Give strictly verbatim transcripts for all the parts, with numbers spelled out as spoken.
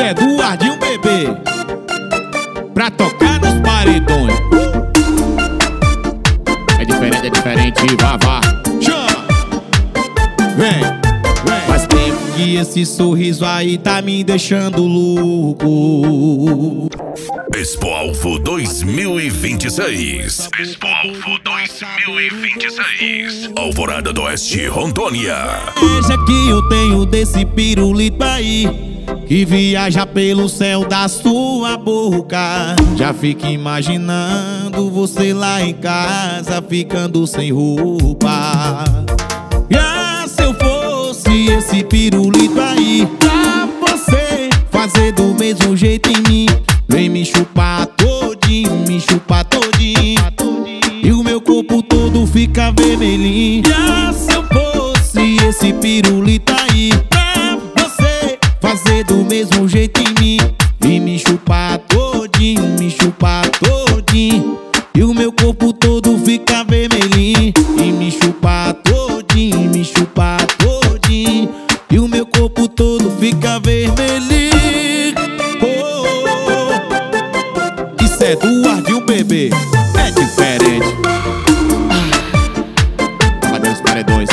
é Eduardinho bebê, pra tocar nos paredões. É diferente, é diferente, vá, vá. Chama! Vem, vem. Faz tempo que esse sorriso aí tá me deixando louco. Expo Alvo dois mil e vinte e seis. Expo Alvo dois mil e vinte e seis. Alvorada do Oeste, Rondônia. Veja que eu tenho desse pirulito aí, que viaja pelo céu da sua boca. Já fico imaginando você lá em casa, ficando sem roupa. Ah, se eu fosse esse pirulito aí, pra você fazer do mesmo jeito em mim, vem me chupar todinho, me chupar todinho, e o meu corpo todo fica vermelhinho. Ah, se eu fosse esse pirulito aí, pra você fazer do mesmo jeito em mim, e me chupar todinho, me chupar todinho, e o meu corpo todo fica vermelhinho. E me chupar todinho, me chupar todinho, e o meu corpo todo fica vermelhinho. Oh, isso é Eduardinho bebê, é diferente. Alvorada dos paredões.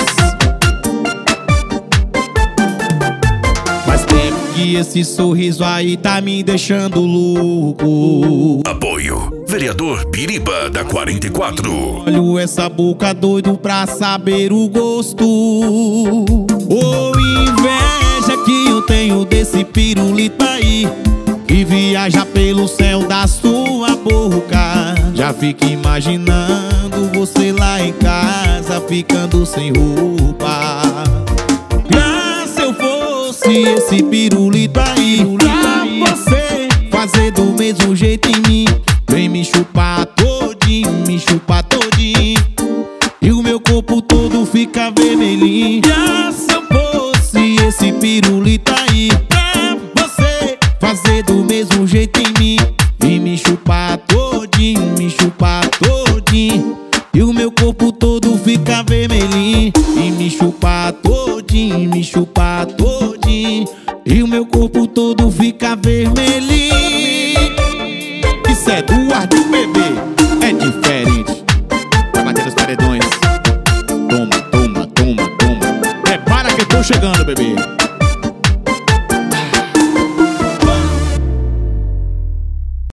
Faz tempo que esse sorriso aí tá me deixando louco. Apoio Vereador Biriba da quarenta e quatro. Olho essa boca doido pra saber o gosto. Ô, inveja que eu tenho desse pirulito aí, que viaja pelo céu da sua boca. Já fico imaginando você lá em casa, ficando sem roupa. Ah, se eu fosse esse pirulito aí, pra você fazer do mesmo jeito em mim, vem me chupar todinho, me chupar todinho, e o meu corpo todo fica vermelhinho. Ah, se eu fosse esse pirulito aí,